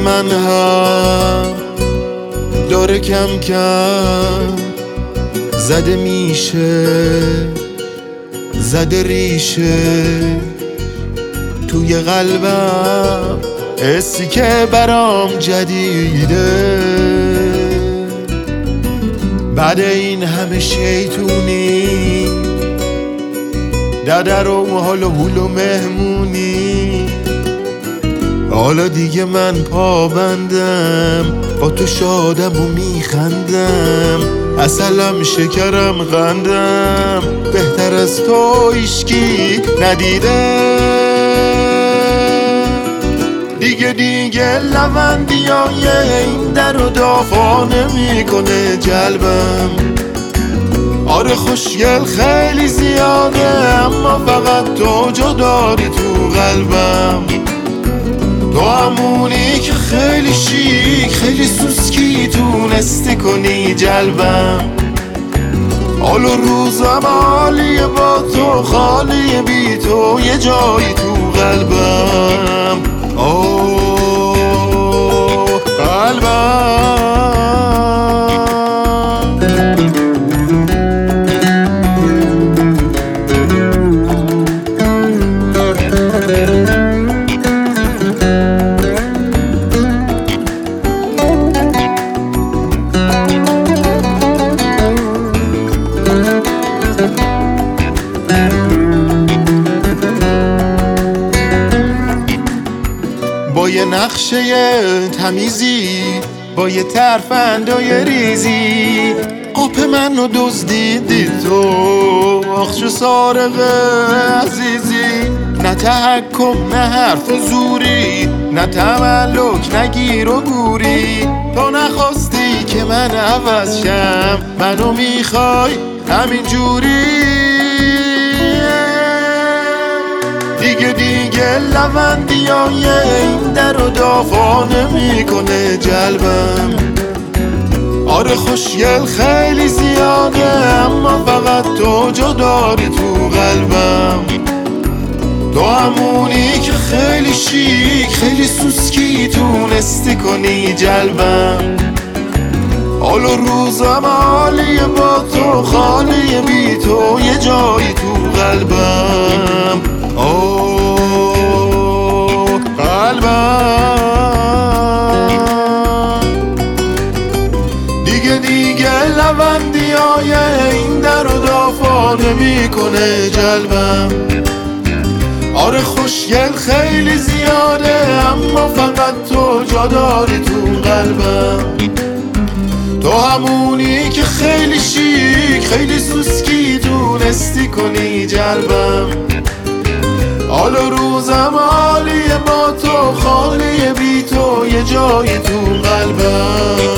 من هم داره کم کم زده میشه، زده ریشه توی قلبم، حسی که برام جدیده. بعد این همه شیطونی، ددر و حال و هول و مهمونی، حالا دیگه من پابندم، با تو شادم و میخندم، عسلم شکرم قندم، بهتر از تو هیچکی ندیده. دیگه لوندیای این در و دافا نمیکنه جلبم. آره خوشگل خیلی زیاده، اما فقط تو جا داری تو قلبم. تو همونی که خیلی شیک، خیلی سوسکی تونستی کنی جلبم. حال و روزم عالیه با تو، خالیه بی تو یه جایی تو قلبم. قلبم با یه نقشه تمیزی، با یه ترفندای ریزی، قاپ منو دزدیدی تو، آخ چه سارق عزیزی. نه تحکم نه حرف زوری، نه تملک نه گیر و گوری. تو نخواستی که من عوض شم، منو میخوای همین جوری. دیگه لوندیای این در و دافا نمیکنه جلبم. آره خوشگل خیلی زیاده، اما فقط تو جا داری تو قلبم. تو همونی که خیلی شیک، خیلی سوسکی تونستی کنی جلبم. حال و روزم عالیه با تو، خالیه بی تو یه جایی تو قلبم. قلبم دیگه لوندیای این در و دافا نمیکنه جلبم. آره خوشگل خیلی زیاده، اما فقط تو جا داری تو قلبم. تو همونی که خیلی شیک، خیلی سوسکی تونستی کنی جلبم. حال و روزم عالیه با تو، خالیه بی تو یه جایی تو قلبم.